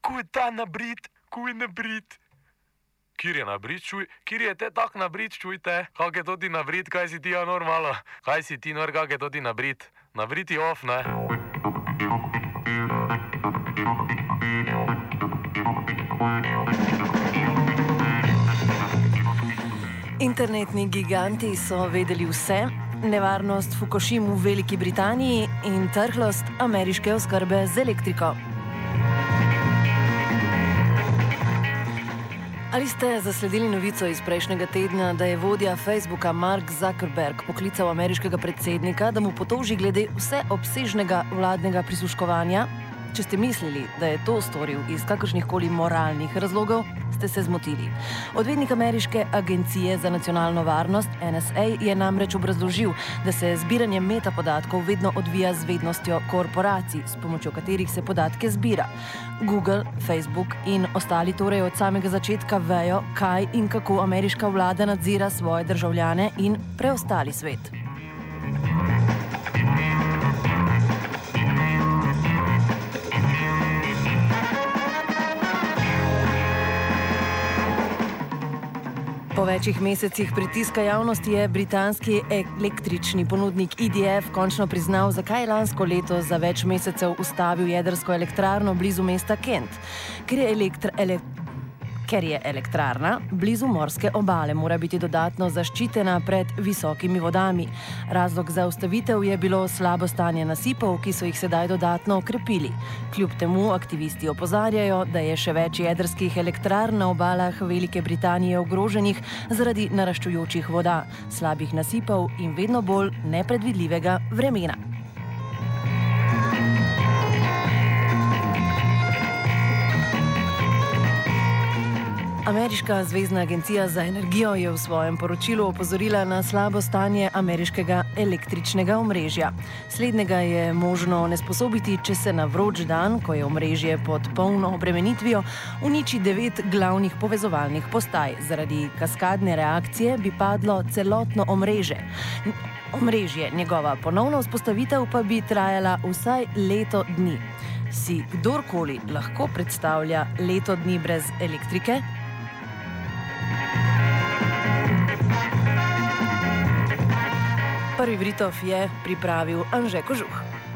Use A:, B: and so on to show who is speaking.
A: Kuj ta nabrit, kuj nabrit. Kjer je nabrit, čuj? Kjer je te tak nabrit, čujte? Kak je to ti nabrit, kaj si ti normalo? Kaj si ti kak je to ti nabrit? Nabrit je off, ne?
B: Internetni giganti so vedeli vse, nevarnost Fukušimu v Veliki Britaniji in trhlost ameriške oskrbe z elektriko. Ali ste zasledili novico iz prejšnjega tedna, da je vodja Facebooka Mark Zuckerberg poklical ameriškega predsednika, da mu potoži glede vseobsežnega vladnega prisluškovanja? Če ste mislili, da je to storil iz kakršnihkoli moralnih razlogov, ste se zmotili. Odvetnik ameriške agencije za nacionalno varnost NSA je namreč obrazložil, da se zbiranje metapodatkov vedno odvija z vednostjo korporacij, s pomočjo katerih se podatke zbira. Google, Facebook in ostali torej od samega začetka vejo, kaj in kako ameriška vlada nadzira svoje državljane in preostali svet. Po večjih mesecih pritiska javnosti je britanski električni ponudnik EDF končno priznal, zakaj je lansko leto za več mesecev ustavil jedrsko elektrarno blizu mesta Kent. Ker je elektrarna blizu morske obale, mora biti dodatno zaščitena pred visokimi vodami. Razlog za ustavitev je bilo slabo stanje nasipov, ki so jih sedaj dodatno okrepili. Kljub temu aktivisti opozarjajo, da je še več jedrskih elektrarn na obalah Velike Britanije ogroženih zaradi naraščujočih voda, slabih nasipov in vedno bolj nepredvidljivega vremena. Ameriška zvezna agencija za energijo je v svojem poročilu opozorila na slabo stanje ameriškega električnega omrežja. Slednjega je možno onesposobiti, če se na vroč dan, ko je omrežje pod polno obremenitvijo, uniči 9 glavnih povezovalnih postaj. Zaradi kaskadne reakcije bi padlo celotno omrežje. Njegova ponovna vzpostavitev pa bi trajala vsaj leto dni. Si kdorkoli lahko predstavlja leto dni brez elektrike? Prvi Britov je pripravil Anže Kožuh.